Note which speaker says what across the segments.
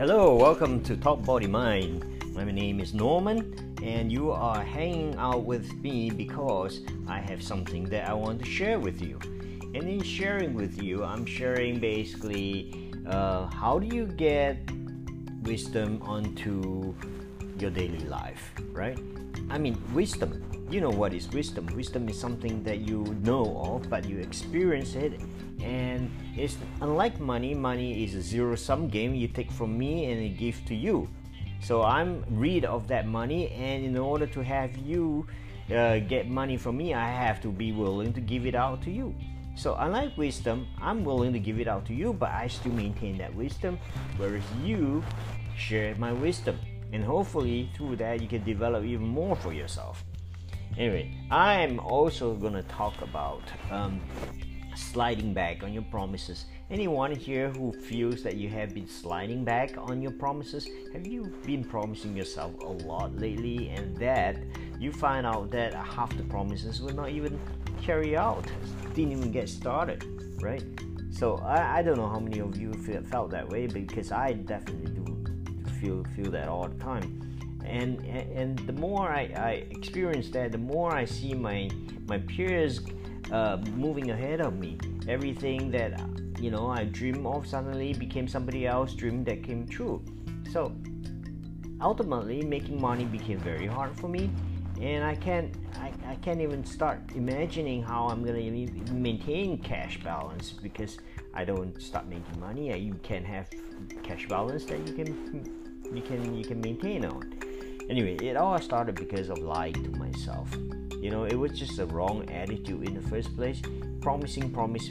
Speaker 1: Hello, welcome to Talk Body Mind. My name is Norman, and you are hanging out with me because I have something that I want to share with you. And in sharing with you, I'm sharing basically how do you get wisdom onto your daily life, right? I mean, wisdom. You know what is wisdom? Wisdom is something that you know of, but you experience it. And it's unlike money. Money is a zero-sum game. You take from me and I give to you. So I'm rid of that money, and in order to have you get money from me, I have to be willing to give it out to you. So unlike wisdom, I'm willing to give it out to you, but I still maintain that wisdom, whereas you share my wisdom. And hopefully through that you can develop even more for yourself. Anyway, I'm also going to talk about sliding back on your promises. Anyone here who feels that you have been sliding back on your promises? Have you been promising yourself a lot lately, and that you find out that half the promises will not even carry out, didn't even get started, right? So I don't know how many of you felt that way, because I definitely do feel that all the time. And the more I experience that, the more I see my peers moving ahead of me. Everything that I dream of suddenly became somebody else's dream that came true. So ultimately, making money became very hard for me, and I can't even start imagining how I'm gonna maintain cash balance, because I don't start making money. You can't have cash balance that you can maintain on. Anyway, it all started because of lying to myself. It was just a wrong attitude in the first place. Promising,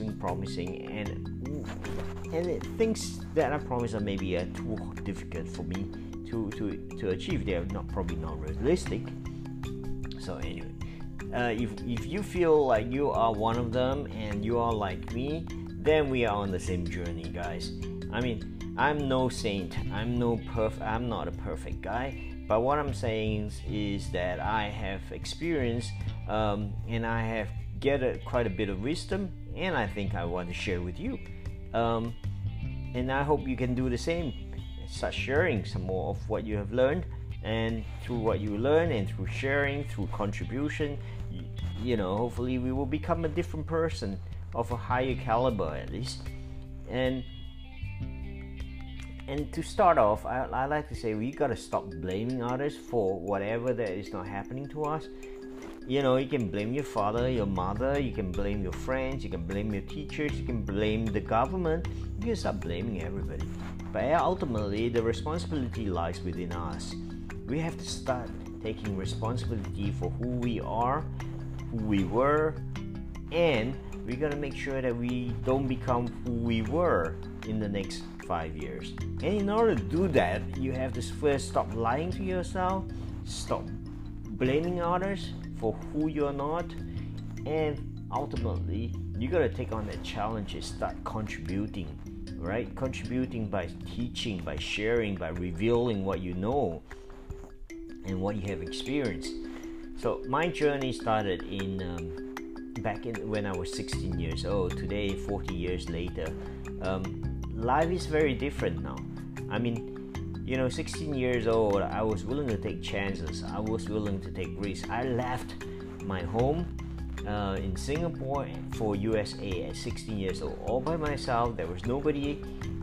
Speaker 1: and things that I promise are maybe too difficult for me to achieve. They are probably not realistic. So anyway, if you feel like you are one of them and you are like me, then we are on the same journey, guys. I mean, I'm no saint. I'm not a perfect guy. But what I'm saying is that I have experience and I have gathered quite a bit of wisdom, and I think I want to share with you. And I hope you can do the same. Start sharing some more of what you have learned, and through what you learn and through sharing, through contribution, hopefully we will become a different person of a higher caliber at least. And to start off, I like to say we gotta stop blaming others for whatever that is not happening to us. You can blame your father, your mother, you can blame your friends, you can blame your teachers, you can blame the government. You can stop blaming everybody. But ultimately, the responsibility lies within us. We have to start taking responsibility for who we are, who we were, and we gotta make sure that we don't become who we were in the next 5 years. And in order to do that, you have to first stop lying to yourself, stop blaming others for who you're not, and ultimately you gotta take on that challenge and start contributing, right? Contributing by teaching, by sharing, by revealing what you know and what you have experienced. So my journey started back when I was 16 years old. Today, 40 years later, life is very different now. I mean, 16 years old, I was willing to take chances. I was willing to take risks. I left my home in Singapore for USA at 16 years old, all by myself. There was nobody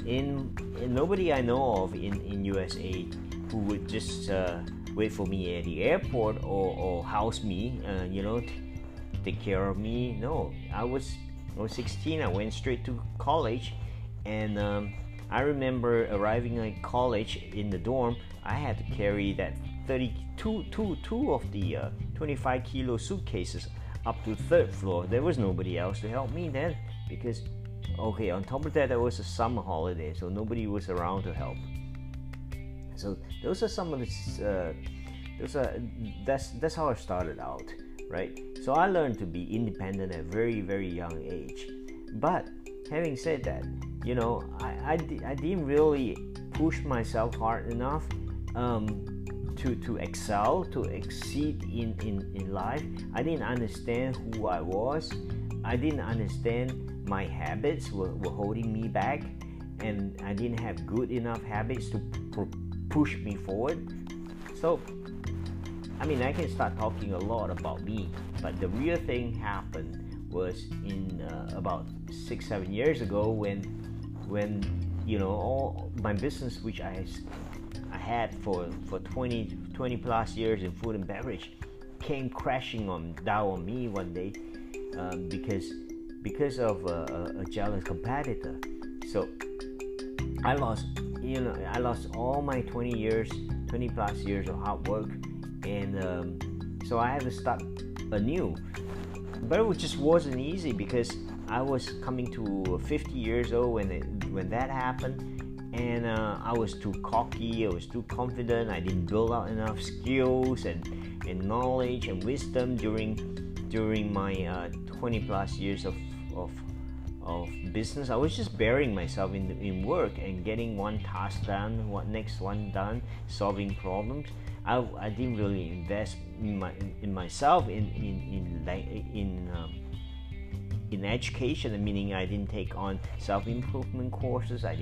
Speaker 1: I know of in USA who would just wait for me at the airport or house me, take care of me. No, I was 16. I went straight to college, and I remember arriving at college in the dorm. I had to carry that two of the 25 kilo suitcases up to the third floor. There was nobody else to help me then, because on top of that, there was a summer holiday, so nobody was around to help. So those are some of the that's how I started out, right? So I learned to be independent at a very, very young age. But having said that, I didn't really push myself hard enough to excel, to exceed in life. I didn't understand who I was. I didn't understand my habits were holding me back. and I didn't have good enough habits to push me forward. So I mean, I can start talking a lot about me, but the real thing happened was in about 6-7 years ago when all my business, which I had for 20 plus years in food and beverage, came crashing down on me one day because of a jealous competitor. So I lost all my 20 plus years of hard work, and so I had to start anew. But it just wasn't easy because I was coming to 50 years old when that happened, and I was too cocky, I was too confident, I didn't build out enough skills and knowledge and wisdom during my 20 plus years of business. I was just burying myself in work and getting one task done, next one done, solving problems. I didn't really invest in myself in education, meaning I didn't take on self-improvement courses. I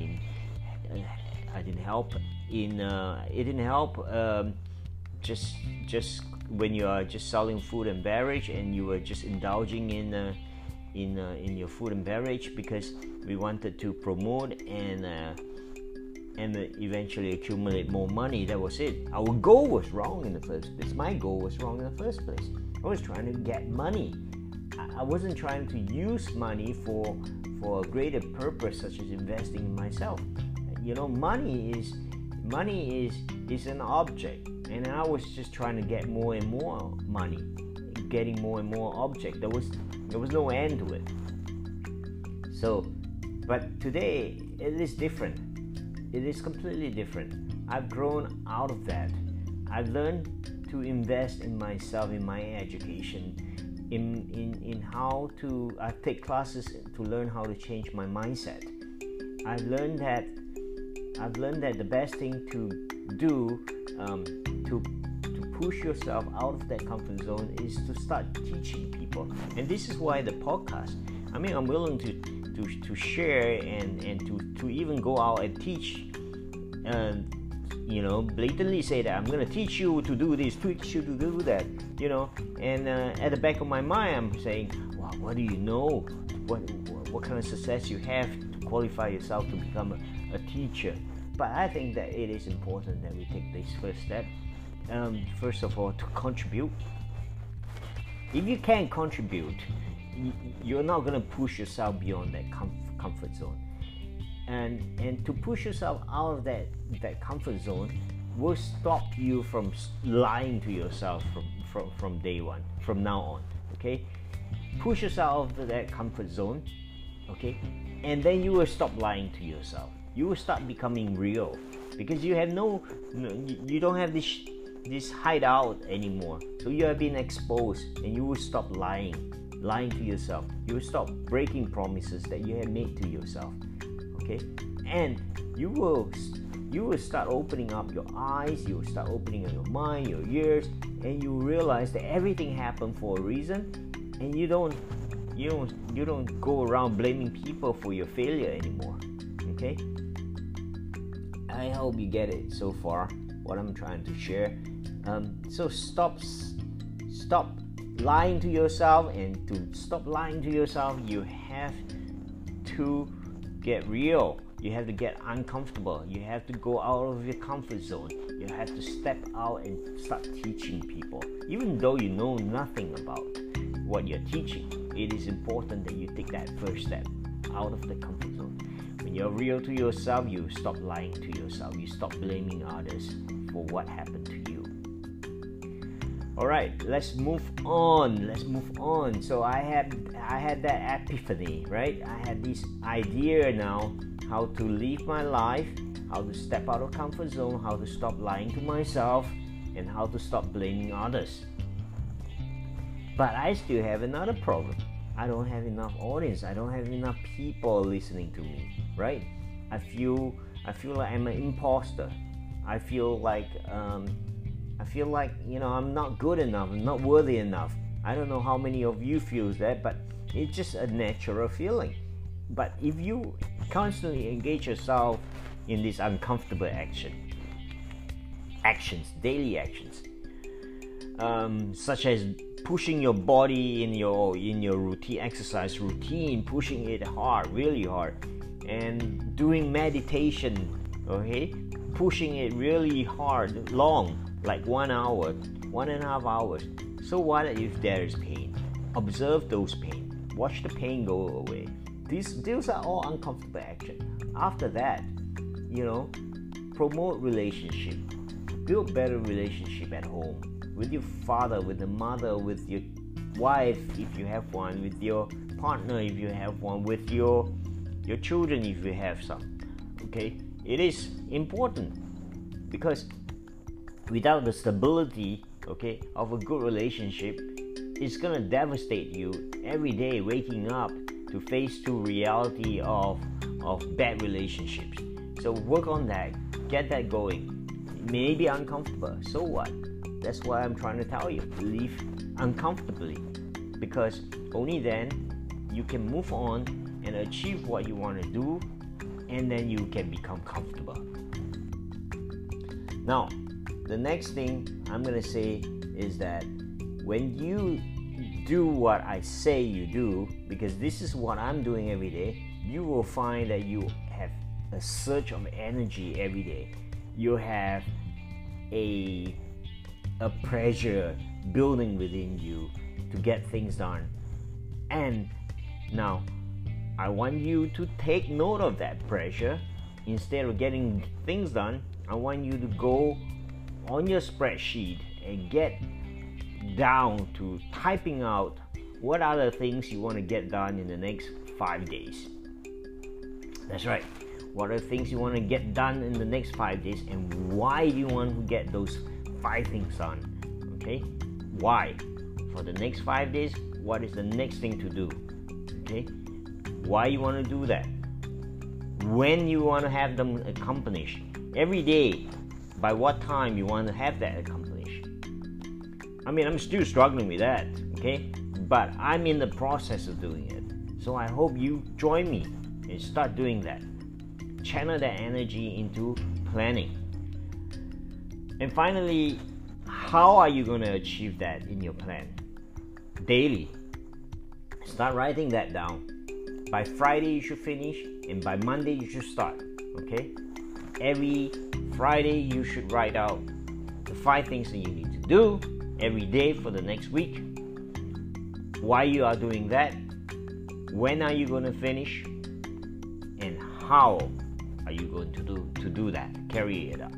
Speaker 1: didn't help in it didn't help just when you are just selling food and beverage and you were just indulging in your food and beverage because we wanted to promote and eventually accumulate more money. That was it. Our goal was wrong in the first place. My goal was wrong in the first place. I was trying to get money. I wasn't trying to use money for a greater purpose, such as investing in myself. Money is an object, and I was just trying to get more and more money, getting more and more object. There was no end to it. So, but today it is different. It is completely different. I've grown out of that. I've learned to invest in myself, in my education, in how to take classes to learn how to change my mindset. I've learned that the best thing to do to push yourself out of that comfort zone is to start teaching people. And this is why the podcast. I mean, I'm willing to share and to even go out and teach, and blatantly say that I'm going to teach you to do this, teach you to do that, and at the back of my mind I'm saying, wow, what do you know, what kind of success you have to qualify yourself to become a teacher. But I think that it is important that we take this first step, first of all, to contribute. If you can't contribute, you're not going to push yourself beyond that comfort zone, and to push yourself out of that comfort zone will stop you from lying to yourself from day one, from now on. Okay, push yourself out of that comfort zone, okay, and then you will stop lying to yourself. You will start becoming real because you don't have this hideout anymore. So you have been exposed, and you will stop lying to yourself. You will stop breaking promises that you have made to yourself. Okay, and you will start opening up your eyes. You will start opening up your mind, your ears, and you realize that everything happened for a reason, and you don't go around blaming people for your failure anymore. Okay, I hope you get it so far, what I'm trying to share. So stop lying to yourself, and to stop lying to yourself, you have to get real. You have to get uncomfortable. You have to go out of your comfort zone. You have to step out and start teaching people. Even though you know nothing about what you're teaching, it is important that you take that first step out of the comfort zone. When you're real to yourself, you stop lying to yourself. You stop blaming others for what happened to you. Alright, let's move on. So I had that epiphany, right? I had this idea now how to live my life, how to step out of comfort zone, how to stop lying to myself, and how to stop blaming others. But I still have another problem. I don't have enough audience. I don't have enough people listening to me, right? I feel like I'm an imposter. I feel like I'm not good enough. I'm not worthy enough. I don't know how many of you feel that, but it's just a natural feeling. But if you constantly engage yourself in this uncomfortable actions, daily actions, such as pushing your body in your routine exercise routine, pushing it hard, really hard, and doing meditation, okay, pushing it really hard, long, like 1 hour, 1.5 hours. So what if there is pain? Observe those pain, watch the pain go away. These are all uncomfortable action. After that, promote relationship, build better relationship at home, with your father, with the mother, with your wife if you have one, with your partner if you have one, with your children if you have some. Okay, it is important, because without the stability, okay, of a good relationship, it's gonna devastate you every day, waking up to face to reality of bad relationships. So work on that, get that going. It may be uncomfortable, so what? That's why I'm trying to tell you, live uncomfortably, because only then you can move on and achieve what you want to do, and then you can become comfortable. Now, the next thing I'm going to say is that when you do what I say you do, because this is what I'm doing every day, you will find that you have a surge of energy every day. You have a pressure building within you to get things done. And now I want you to take note of that pressure. Instead of getting things done, I want you to go on your spreadsheet and get down to typing out what are the things you want to get done in the next 5 days. That's right. What are the things you want to get done in the next 5 days, and why do you want to get those 5 things done? Okay, why? For the next 5 days, what is the next thing to do? Okay, why you want to do that? When you want to have them accomplished? Every day, by what time you want to have that accomplished? I mean, I'm still struggling with that, okay? But I'm in the process of doing it. So I hope you join me and start doing that. Channel that energy into planning. And finally, how are you going to achieve that in your plan? Daily. Start writing that down. By Friday you should finish, and by Monday you should start. Okay? Every Friday you should write out the 5 things that you need to do every day for the next week. Why you are doing that? When are you going to finish? And how are you going to do that? Carry it out.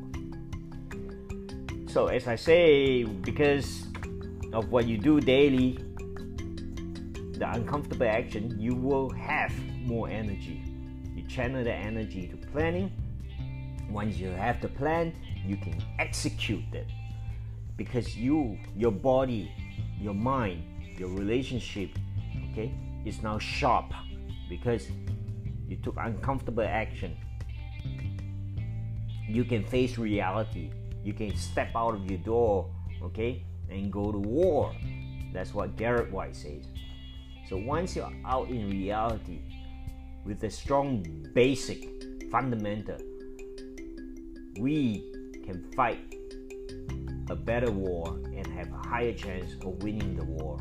Speaker 1: So as I say, because of what you do daily, the uncomfortable action, you will have more energy. You channel that energy to planning. Once you have the plan, you can execute it, because your body, your mind, your relationship, okay, is now sharp, because you took uncomfortable action. You can face reality. You can step out of your door, okay, and go to war. That's what Garrett White says. So once you're out in reality with a strong basic fundamental, we can fight a better war and have a higher chance of winning the war.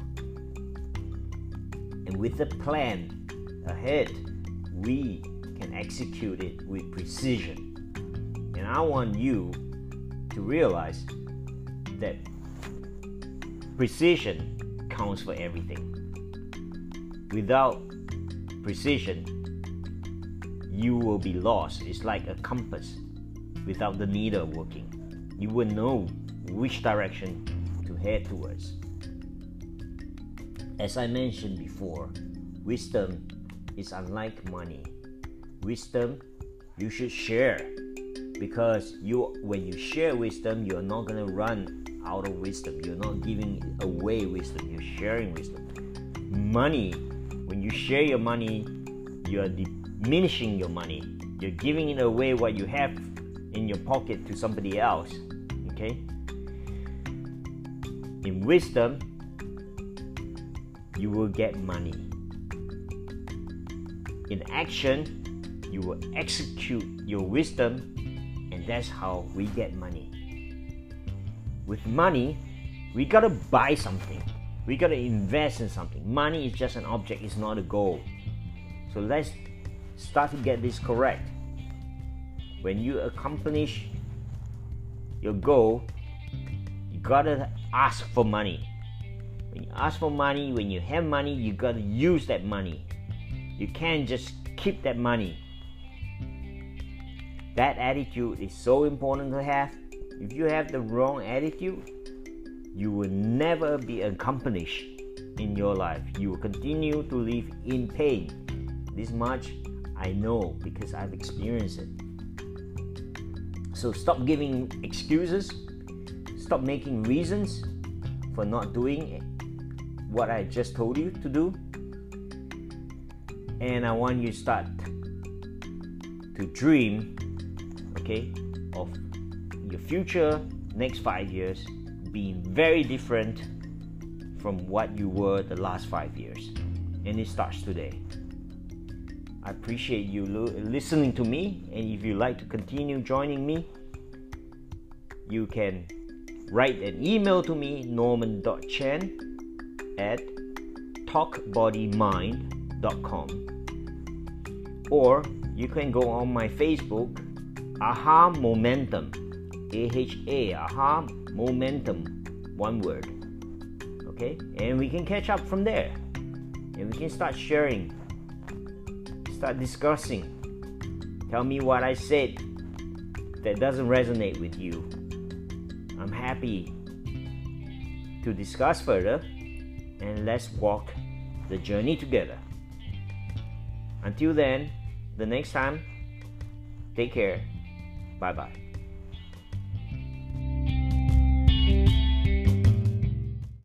Speaker 1: And with the plan ahead, we can execute it with precision. And I want you to realize that precision counts for everything. Without precision, you will be lost. It's like a compass without the needle working. You will know which direction to head towards. As I mentioned before, wisdom is unlike money. Wisdom you should share, because when you share wisdom, you're not going to run out of wisdom. You're not giving away wisdom, you're sharing wisdom. Money, when you share your money, you're diminishing your money. You're giving it away, what you have in your pocket, to somebody else. Okay? In wisdom, you will get money. In action, you will execute your wisdom, and that's how we get money. With money, we gotta buy something. We gotta invest in something. Money is just an object, it's not a goal. So let's start to get this correct. When you accomplish your goal, you gotta ask for money. When you ask for money, when you have money, you gotta use that money. You can't just keep that money. That attitude is so important to have. If you have the wrong attitude, you will never be accomplished in your life. You will continue to live in pain. This much I know because I've experienced it. So stop giving excuses. Stop making reasons for not doing what I just told you to do. And I want you to start to dream, okay, of your future next 5 years being very different from what you were the last 5 years. And it starts today. I appreciate you listening to me, and if you like to continue joining me, you can write an email to me, norman.chen@talkbodymind.com, or you can go on my Facebook, Aha Momentum, AHA, Aha Momentum, one word. Okay, and we can catch up from there, and we can start sharing, start discussing. Tell me what I said that doesn't resonate with you. I'm happy to discuss further, and let's walk the journey together. Until then, the next time, take care. Bye bye.